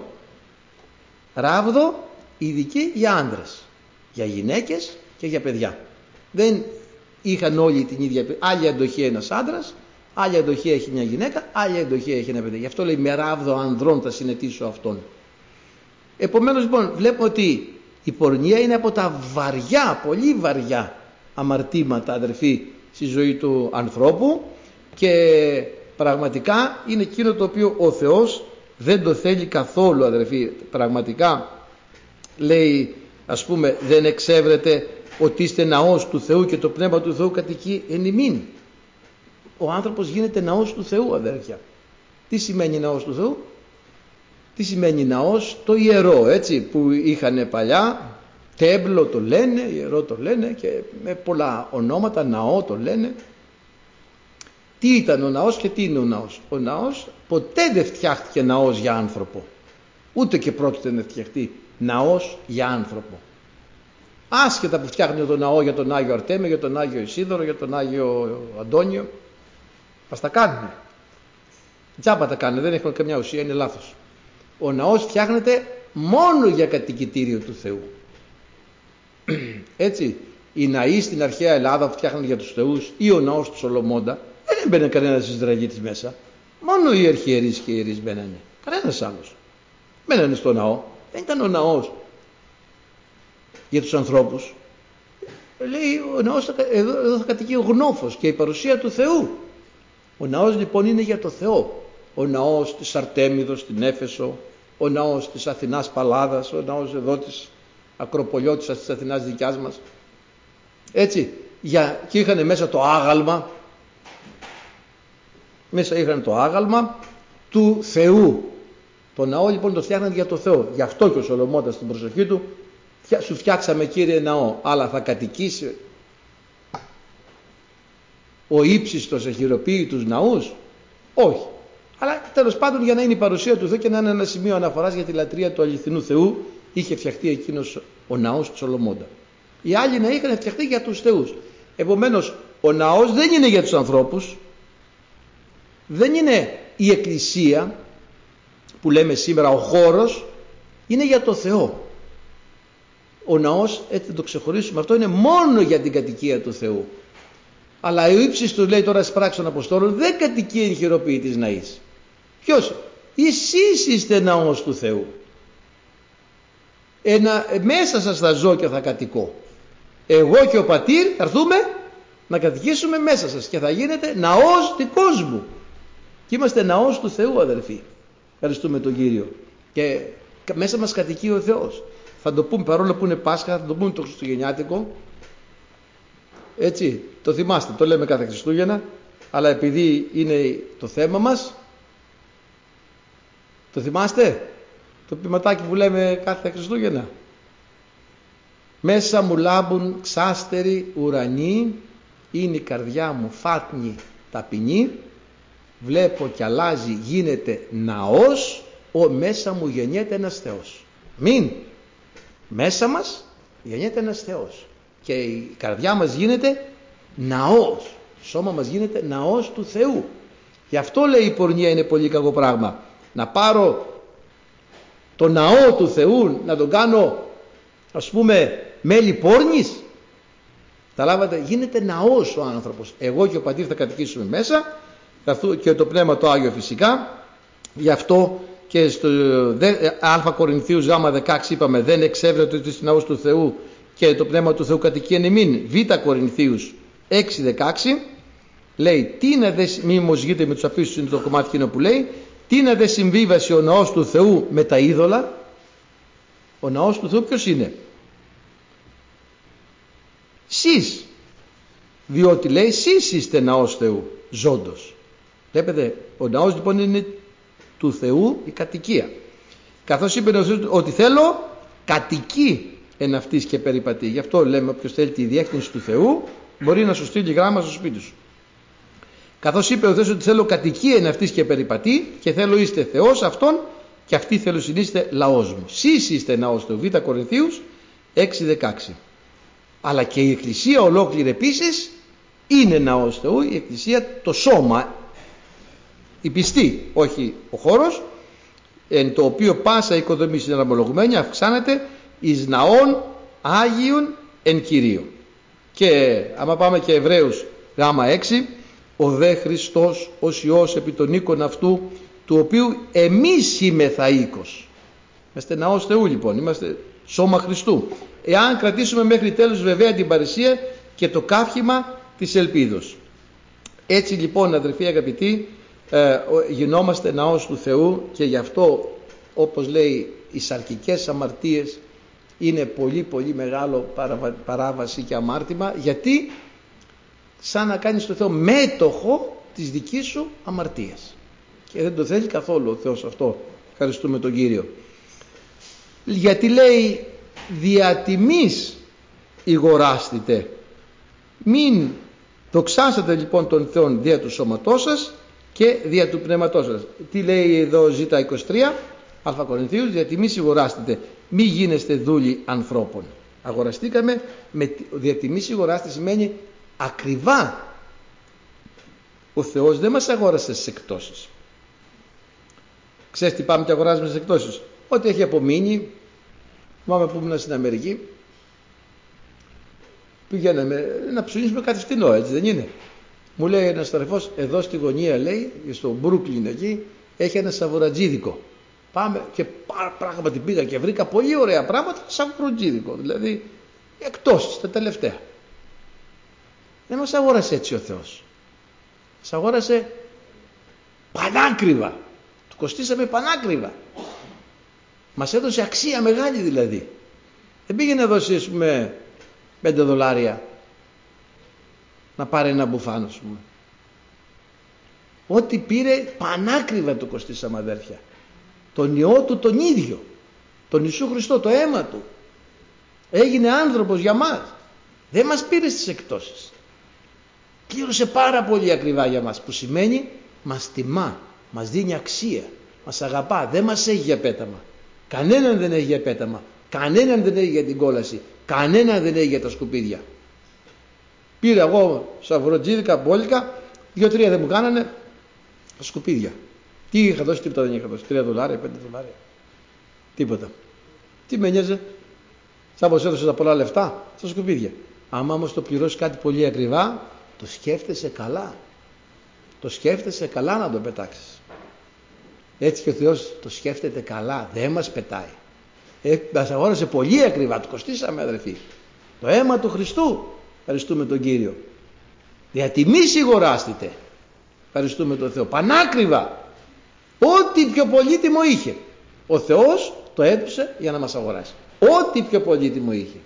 ράβδο ειδική για άντρες, για γυναίκες και για παιδιά. Δεν είχαν όλοι την ίδια. Άλλη αντοχή ένας άντρας, άλλη αντοχή έχει μια γυναίκα, άλλη αντοχή έχει ένα παιδί. Γι' αυτό λέει με ράβδο ανδρών θα συνετήσω αυτόν. Επομένως λοιπόν βλέπουμε ότι η πορνεία είναι από τα βαριά, πολύ βαριά αμαρτήματα, αδερφοί, στη ζωή του ανθρώπου, και πραγματικά είναι εκείνο το οποίο ο Θεός δεν το θέλει καθόλου, αδερφοί. Πραγματικά λέει, ας πούμε, δεν εξεύρετε ότι είστε ναός του Θεού και το πνεύμα του Θεού κατοικεί εν ημίν. Ο άνθρωπος γίνεται ναός του Θεού, αδέρφια. Τι σημαίνει ναός του Θεού? Τι σημαίνει ναός? Το ιερό, έτσι, που είχαν παλιά, τέμπλο το λένε, ιερό το λένε, και με πολλά ονόματα, ναό το λένε. Τι ήταν ο ναός και τι είναι ο ναός? Ο ναός ποτέ δεν φτιάχτηκε ναός για άνθρωπο, ούτε και πρόκειται να φτιαχτεί ναός για άνθρωπο. Άσχετα που φτιάχνει τον ναό για τον Άγιο Αρτέμιο, για τον Άγιο Ισίδωρο, για τον Άγιο Αντώνιο, μας τα κάνουν. Τζάμπα τα κάνουν, δεν έχουν καμιά ουσία, είναι λάθος. Ο ναός φτιάχνεται μόνο για κατοικητήριο του Θεού. Έτσι, οι ναοί στην αρχαία Ελλάδα που φτιάχνουν για τους θεούς, ή ο ναός του Σολομώντα, δεν έμπαινε κανένας Ισραηλίτης μέσα. Μόνο οι αρχιερείς και οι ιερείς μπαίνανε. Κανένας άλλος. Μένανε στο ναό. Δεν ήταν ο ναός για τους ανθρώπους. Λέει ο ναός, εδώ, εδώ θα κατοικεί ο γνώφος και η παρουσία του Θεού. Ο ναός λοιπόν είναι για το Θεό. Ο ναός της Αρτέμιδος στην Έφεσο, ο ναός της Αθηνάς Παλάδας, ο ναός εδώ της Ακροπολιώτισσας της Αθηνάς δικιάς μας. Έτσι, για, και είχαν μέσα το άγαλμα, μέσα είχαν το άγαλμα του Θεού. Το ναό λοιπόν το φτιάχναν για το Θεό. Γι' αυτό και ο Σολομώντας στην προσοχή του, σου φτιάξαμε Κύριε ναό, αλλά θα κατοικήσει ο ύψιστος εχειροποίητους ναούς? Όχι. Αλλά τέλος πάντων, για να είναι η παρουσία του Θεού και να είναι ένα σημείο αναφοράς για τη λατρεία του αληθινού Θεού, είχε φτιαχτεί εκείνος ο ναός του Σολομώντα. Οι άλλοι να είχαν φτιαχτεί για τους θεούς. Επομένως ο ναός δεν είναι για τους ανθρώπους, δεν είναι η εκκλησία που λέμε σήμερα, ο χώρος, είναι για το Θεό. Ο ναός, έτσι το ξεχωρίσουμε, αυτό είναι μόνο για την κατοικία του Θεού. Αλλά ο ύψιστος, λέει τώρα στις πράξεις των Αποστόλων, δεν κατοικεί εν χειροποίητης ναής. Ποιος? Εσείς είστε ναός του Θεού. Ένα, μέσα σας θα ζω και θα κατοικώ. Εγώ και ο Πατήρ θα έρθουμε να κατοικήσουμε μέσα σας και θα γίνετε ναός δικός μου. Και είμαστε ναός του Θεού, αδερφοί. Ευχαριστούμε τον Κύριο. Και μέσα μας κατοικεί ο Θεός. Θα το πούμε, παρόλο που είναι Πάσχα, θα το πούμε το Χριστουγεννιάτικο. Έτσι, το θυμάστε, το λέμε κάθε Χριστούγεννα, αλλά επειδή είναι το θέμα μας, το θυμάστε, το ποιηματάκι που λέμε κάθε Χριστούγεννα. Μέσα μου λάμπουν ξάστεροι ουρανοί, είναι η καρδιά μου φάτνη ταπεινή, βλέπω κι αλλάζει, γίνεται ναός, ο μέσα μου γεννιέται ένας Θεός. Μην, μέσα μας γεννιέται ένας Θεός. Και η καρδιά μας γίνεται ναός. Το σώμα μας γίνεται ναός του Θεού. Γι' αυτό λέει η πορνεία είναι πολύ κακό πράγμα. Να πάρω το ναό του Θεού, να τον κάνω, ας πούμε, μέλι πόρνης. Τα λάβατε, γίνεται ναός ο άνθρωπος. Εγώ και ο Πατήρ θα κατοικήσουμε μέσα, και το Πνεύμα το Άγιο φυσικά, Γι' αυτό και στο Α Κορινθίους Γ δεκαέξι είπαμε, δεν εξέβρεται ότι στην ναός του Θεού και το πνεύμα του Θεού κατοικεί εν ημίν. Β Κορινθίους έξι δεκαέξι λέει, τι να δε, μη μοσγείτε με τους απίστους, είναι το κομμάτι εκείνο που λέει, τι να δε συμβίβασε ο ναός του Θεού με τα είδωλα. Ο ναός του Θεού ποιος είναι? Σεις, διότι λέει σεις είστε ναός Θεού ζώντος. Βλέπετε, ο ναός λοιπόν είναι του Θεού η κατοικία. Καθώς είπε ότι θέλω κατοικεί εν αυτής και περιπατεί. Γι' αυτό λέμε, όποιος θέλει τη διεύθυνση του Θεού μπορεί να σου στείλει γράμμα στο σπίτι σου. Καθώς είπε ο Θεός ότι θέλω κατοικεί εν αυτής και περιπατεί, και θέλω είστε Θεός αυτόν και αυτοί θέλω συνείστε λαός μου. Σεις είστε ναός Θεού. Β Κορινθίους έξι δεκαέξι. Αλλά και η Εκκλησία ολόκληρη επίσης είναι ναός Θεού. Η Εκκλησία, το σώμα, η πιστή, όχι ο χώρος, εν το οποίο πάσα οικοδομή συναρμολογουμένη αυξάνεται εις ναών Άγιον εν Κυρίω. Και άμα πάμε και Εβραίους Γ έξι, ο δε Χριστός ως Υιός επί των οίκων αυτού, του οποίου εμείς είμεθα οίκος. Είμαστε ναός Θεού λοιπόν, είμαστε σώμα Χριστού, εάν κρατήσουμε μέχρι τέλους βεβαία την παρησία και το καύχημα της ελπίδος. Έτσι λοιπόν, αδερφοί αγαπητοί, ε, γινόμαστε ναός του Θεού, και γι' αυτό, όπως λέει, οι σαρκικές αμαρτίες είναι πολύ πολύ μεγάλο παράβαση και αμάρτημα, γιατί σαν να κάνεις το Θεό μέτοχο της δικής σου αμαρτίας, και δεν το θέλει καθόλου ο Θεός αυτό. Ευχαριστούμε τον Κύριο, γιατί λέει δια τιμής ηγοράστητε, μην δοξάσετε λοιπόν τον Θεόν δια του σώματός σας και δια του πνεύματός σας. Τι λέει εδώ Ζ είκοσι τρία Α Κορινθίους, δια τιμής ηγοράστητε, μη γίνεστε δούλοι ανθρώπων. Αγοραστήκαμε με δια τιμής ηγοράστητε, σημαίνει ακριβά. Ο Θεός δεν μας αγόρασε στις εκπτώσεις. Ξέρεις τι πάμε και αγοράζουμε στις εκπτώσεις? Ό,τι έχει απομείνει. Θυμάμαι που ήμουν στην Αμερική, πηγαίναμε να ψωνίσουμε κάτι φτηνό, έτσι δεν είναι? Μου λέει ένας σταρεφός, εδώ στη γωνία, λέει, στο Μπρούκλιν εκεί, έχει ένα σαβουρατζίδικο. Πάμε, και πράγματι πήγα και βρήκα πολύ ωραία πράγματα σαβουρατζίδικο, δηλαδή εκτός τα τελευταία. Δεν μας αγόρασε έτσι ο Θεός. Μας αγόρασε πανάκριβα. Του κοστίσαμε πανάκριβα. Μας έδωσε αξία μεγάλη δηλαδή. Δεν πήγε να δώσει, ας πούμε, πέντε δολάρια να πάρει ένα μπουφάν, ας πούμε. Ό,τι πήρε πανάκριβα το κοστίσαμε, αδέρφια. Τον Υιό του τον ίδιο, τον Ιησού Χριστό, το αίμα του. Έγινε άνθρωπος για μας. Δεν μας πήρε στις εκπτώσεις. Πλήρωσε πάρα πολύ ακριβά για μας, που σημαίνει μας τιμά, μας δίνει αξία, μας αγαπά, δεν μας έχει για πέταμα. Κανέναν δεν έχει για πέταμα, κανέναν δεν έχει για την κόλαση, κανέναν δεν έχει για τα σκουπίδια. Πήρα εγώ σαβουροτζίδικα, μπόλικα, δύο-τρία δεν μου κάνανε τα σκουπίδια. Τι είχα δώσει? Τίποτα δεν είχα δώσει. Τρία δολάρια, πέντε δολάρια. Τίποτα. Τι με νοιάζε? Σαν πως έδωσε τα πολλά λεφτά στα σκουπίδια. Άμα όμως το πληρώσει κάτι πολύ ακριβά, το σκέφτεσαι καλά. Το σκέφτεσαι καλά να το πετάξεις. Έτσι και ο Θεός το σκέφτεται καλά, δεν μας πετάει. Ε, μας αγόρασε πολύ ακριβά, το κοστίσαμε, αδερφοί. Το αίμα του Χριστού, ευχαριστούμε τον Κύριο. Δια τιμής ηγοράστητε, ευχαριστούμε τον Θεό, πανάκριβα. Ό,τι πιο πολύτιμο είχε, ο Θεός το έδωσε για να μας αγοράσει. Ό,τι πιο πολύτιμο είχε.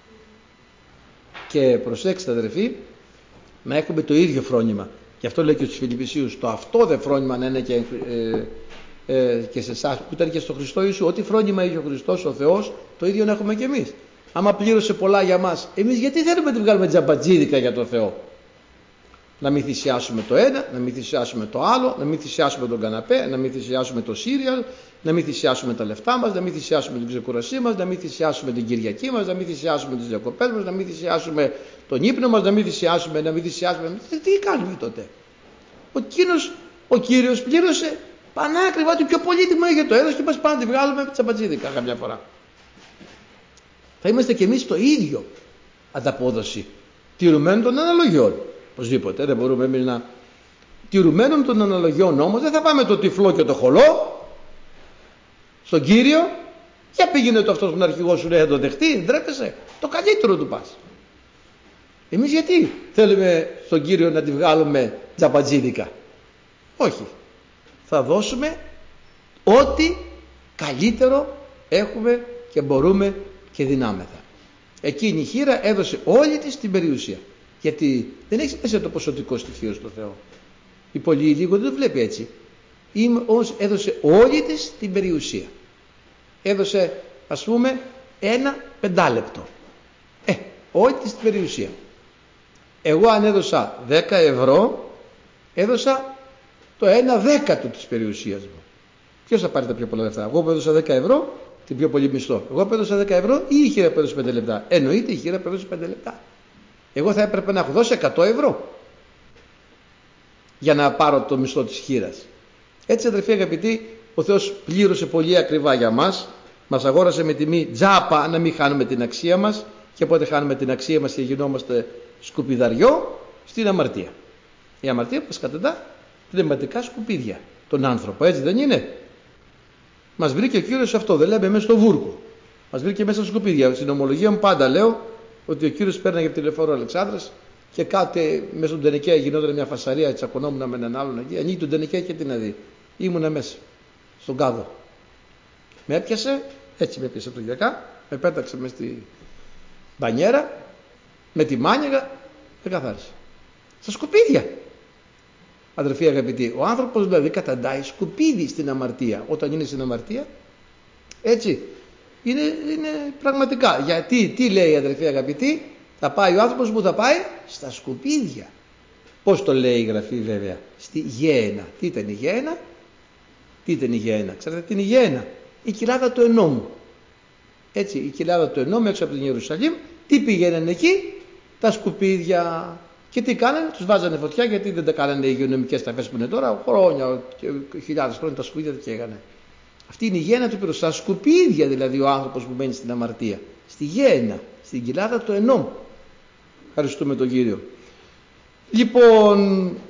Και προσέξτε, αδερφοί, να έχουμε το ίδιο φρόνημα. Γι' αυτό λέει και στους Φιλιππισίους, το αυτό δε φρόνημα να είναι και, ε, ε, και σε εσάς που ήταν και στο Χριστό Ιησού. Ό,τι φρόνημα είχε ο Χριστός, ο Θεός, το ίδιο να έχουμε και εμείς. Άμα πλήρωσε πολλά για μας, εμείς γιατί θέλουμε να τη βγάλουμε τζαμπατζίδικα για τον Θεό? Να μην θυσιάσουμε το ένα, να μην θυσιάσουμε το άλλο, να μην θυσιάσουμε τον καναπέ, να μην θυσιάσουμε το σύριαλ, να μην θυσιάσουμε τα λεφτά μας, να μην θυσιάσουμε την ξεκουρασία μας, να μην θυσιάσουμε την Κυριακή μας, να μην θυσιάσουμε τις διακοπές μας, να μην θυσιάσουμε τον ύπνο μας, να μην θυσιάσουμε, να μην θυσιάσουμε. Τι κάνουμε τότε? Ο, Κύριος, ο Κύριος πλήρωσε πανάκριβα, ότι πιο πολύτιμο είχε το έδωσε και μας πάμε να τη βγάλουμε με τσαμπατζίδικα καμιά φορά. Θα είμαστε κι εμείς το ίδιο ανταπόδοση, τηρουμένων των αναλογιών. Οπωσδήποτε δεν μπορούμε εμείς να τηρουμένων των αναλογιών όμως δεν θα πάμε το τυφλό και το χολό στον Κύριο. Για πήγαινε το αυτός τον αρχηγό σου, λέει, θα το δεχτεί, ντρέπεσαι, το καλύτερο του πας. Εμείς γιατί θέλουμε στον Κύριο να τη βγάλουμε τζαμπατζίδικα? Όχι, θα δώσουμε ό,τι καλύτερο έχουμε και μπορούμε και δυνάμεθα. Εκείνη η χήρα έδωσε όλη της την περιουσία, γιατί δεν έχει σημασία το ποσοτικό στοιχείο στο Θεό. Η πολύ ή λίγο δεν το βλέπει έτσι. Όμως έδωσε όλη της την περιουσία. Έδωσε, ας πούμε, ένα πεντάλεπτο. Ε, όλη της την περιουσία. Εγώ αν έδωσα δέκα ευρώ, έδωσα το ένα δέκατο της περιουσίας μου. Ποιος θα πάρει τα πιο πολλά λεφτά? Εγώ που έδωσα δέκα ευρώ, την πιο πολύ μισθό. Εγώ που έδωσα δέκα ευρώ ή η χείρα που έδωσε πέντε λεπτά? Εννοείται η χείρα που έδωσε πέντε λεπτά. Εγώ θα έπρεπε να έχω δώσει εκατό ευρώ για να πάρω το μισθό της χείρας. Έτσι, αδερφοί αγαπητοί, ο Θεός πλήρωσε πολύ ακριβά για μας. Μας αγόρασε με τιμή τζάπα, να μην χάνουμε την αξία μας. Και πότε χάνουμε την αξία μας και γινόμαστε σκουπιδαριό? Στην αμαρτία. Η αμαρτία μας καταντά πνευματικά σκουπίδια τον άνθρωπο, έτσι δεν είναι? Μας βρήκε ο Κύριος αυτό, δεν λέμε μέσα στο βούρκο. Μας βρήκε μέσα στα σκουπίδια. Στην ομολογία μου πάντα λέω ότι ο Κύριος πέρναγε από τη Λεωφόρο Αλεξάνδρας και κάτι μέσα στον Τενεκέα γινόταν μια φασαρία, τσακωνόμουν με έναν άλλον εκεί. Ανοίγει τον Τενεκέα και τι να δει. Ήμουνα μέσα, στον κάδο. Με έπιασε, έτσι με έπιασε από το γιακά, με πέταξε μέσα στη μπανιέρα, με τη μάνια, δεν καθάρισε. Στα σκουπίδια. Αδερφοί αγαπητοί, ο άνθρωπος δηλαδή καταντάει σκουπίδι στην αμαρτία. Όταν είναι στην αμαρτία, έτσι, είναι, είναι πραγματικά. Γιατί, τι λέει αδερφοί αγαπητοί, θα πάει ο άνθρωπος που θα πάει στα σκουπίδια. Πώς το λέει η Γραφή βέβαια? Στη γέενα. Τι ήταν η γέενα? Τι ήταν η γέενα? Ξέρετε τι είναι η γέενα? Η κοιλάδα του ενόμου. Έτσι, η κοιλάδα του ενόμου έξω από την Ιερουσαλήμ. Τι πήγαιναν εκεί? Τα σκουπίδια. Και τι κάνανε? Τους βάζανε φωτιά, γιατί δεν τα κάνανε οι υγειονομικές ταφές που είναι τώρα? Χρόνια, χιλιάδες χρόνια τα σκουπίδια δεν καίγανε. Αυτή είναι η γένα του πυρός. Στα σκουπίδια δηλαδή ο άνθρωπος που μένει στην αμαρτία. Στη γένα, στην κοιλάδα του ενόμου. Ευχαριστούμε τον Κύριο. Λοιπόν,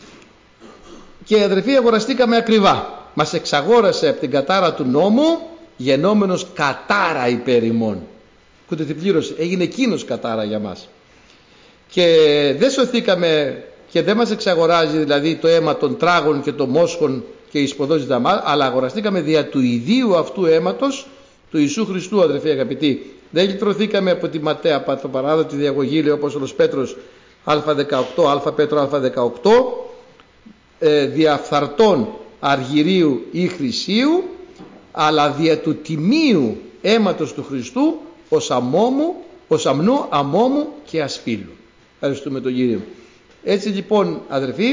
και αδερφοί, αγοραστήκαμε ακριβά. Μας εξαγόρασε από την κατάρα του νόμου, γενόμενος κατάρα υπέρ ημών. Ακούτε τι πλήρωσε? Έγινε εκείνος κατάρα για μας. Και δεν σωθήκαμε και δεν μας εξαγοράζει δηλαδή το αίμα των τράγων και των μόσχων και εισποδός δαμά, αλλά αγοραστήκαμε δια του ιδίου αυτού αίματος του Ιησού Χριστού, αδερφοί αγαπητοί. Δεν λυτρωθήκαμε από τη ματέα, από το παράδοτη διαγωγή, λέει ο Απόστολος Πέτρος Α δεκαοκτώ, Α Πέτρο Α δεκαοκτώ, ε, διαφθαρτών αργυρίου ή χρυσίου, αλλά δια του τιμίου αίματος του Χριστού ως αμόμου, ως αμνού, αμόμου και ασφύλου. Ευχαριστούμε τον Κύριο. Έτσι λοιπόν αδερφοί,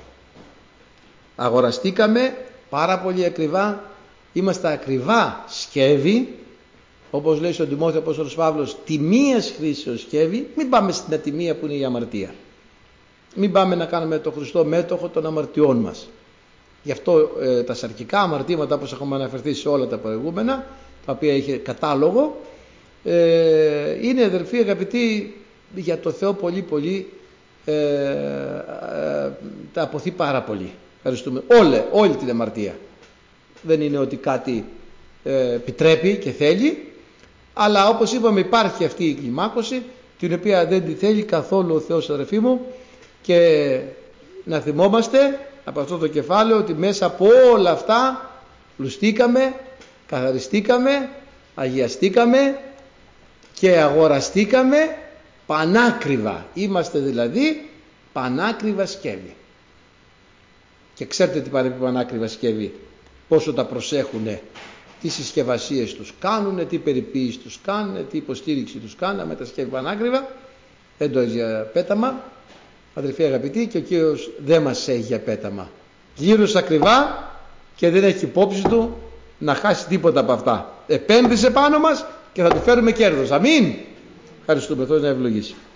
αγοραστήκαμε πάρα πολύ ακριβά, είμαστε ακριβά σκεύη, όπως λέει στον Τιμόθεο Απόστολος Παύλος, τιμίας χρήσεως σκεύη. Μην πάμε στην ατιμία που είναι η αμαρτία. Μην πάμε να κάνουμε τον Χριστό μέτοχο των αμαρτιών μας. Γι' αυτό ε, τα σαρκικά αμαρτήματα, όπως έχουμε αναφερθεί σε όλα τα προηγούμενα, τα οποία είχε κατάλογο, ε, είναι αδερφοί αγαπητοί για το Θεό πολύ πολύ ε, ε, τα αποθεί πάρα πολύ. Ευχαριστούμε. Όλε, όλη την αμαρτία. Δεν είναι ότι κάτι ε, επιτρέπει και θέλει, αλλά όπως είπαμε υπάρχει αυτή η κλιμάκωση, την οποία δεν τη θέλει καθόλου ο Θεός, αδερφοί μου, και να θυμόμαστε από αυτό το κεφάλαιο ότι μέσα από όλα αυτά λουστήκαμε, καθαριστήκαμε, αγιαστήκαμε και αγοραστήκαμε πανάκριβα. Είμαστε δηλαδή πανάκριβα σκεύη. Και ξέρετε τι παρέπει πανάκριβα σκεύη? Πόσο τα προσέχουνε, τι συσκευασίες τους κάνουνε, τι περιποίηση τους κάνουνε, τι υποστήριξη τους κάνουνε με τα σκεύη πανάκριβα. Δεν το έχει για πέταμα, αδερφοί αγαπητοί, και ο Κύριος δεν μας έχει για πέταμα. Γύρωσε ακριβά και δεν έχει υπόψη του να χάσει τίποτα από αυτά. Επένδυσε πάνω μας και θα του φέρουμε κέρδος. Αμήν. Ευχαριστούμε. Θεός να ευλογήσει.